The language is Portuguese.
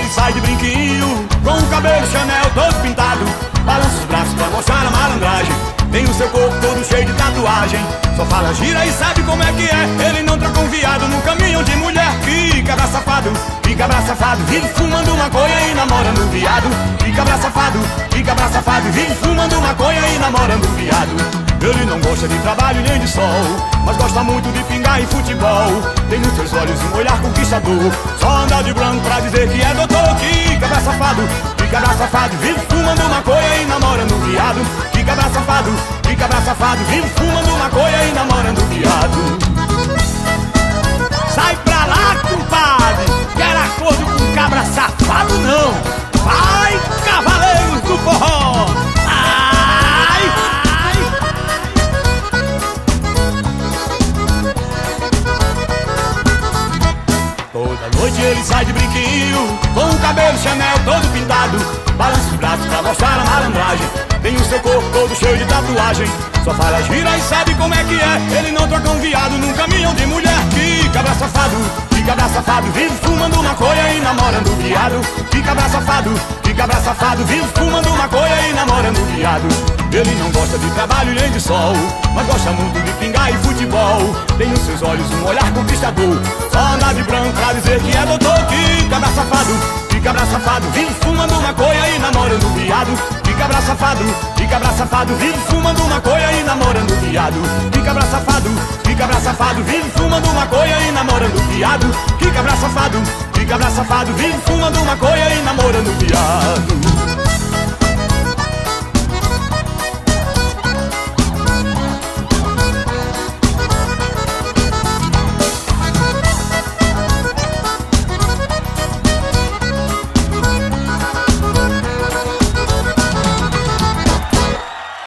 ele sai de brinquinho, com o cabelo Chanel todo pintado, balança os braços pra mostrar a malandragem. Tem o seu corpo todo cheio de tatuagem, só fala gira e sabe como é que é. Ele não troca um viado no caminho de mulher. Fica safado, vive fumando maconha e namorando um viado. Fica safado, vive fumando maconha e namorando um viado. Ele não gosta de trabalho nem de sol, mas gosta muito de pingar e futebol. Tem nos seus olhos um olhar conquistador, só anda de branco pra dizer que é doutor. Fica safado, vive fumando maconha e namorando um viado. Fica safado, vive fumando maconha e namorando um viado. Sai pra lá, compadre, quer acordo com cabra safado não. Vai, cavaleiros do forró. Toda noite ele sai de brinquinho, com o cabelo Chanel todo pintado, balança os braços pra mostrar a malandragem. Tem o seu corpo todo cheio de tatuagem, só fala gira e sabe como é que é. Ele não troca um viado num caminhão de mulher. Fica safado, vive fumando maconha e namorando um viado. Fica safado, vive fumando maconha e namorando um viado. Ele não gosta de trabalho nem de sol, mas gosta muito de pingar e futebol. Tem nos seus olhos um olhar conquistador, só anda de branco pra dizer que é doutor. Fica safado, vive fumando maconha e namorando um viado. Fica safado, vive fumando maconha e namorando um viado. Fica safado, vive fumando maconha e namorando um viado. Fica safado, vive fumando maconha e namorando um viado.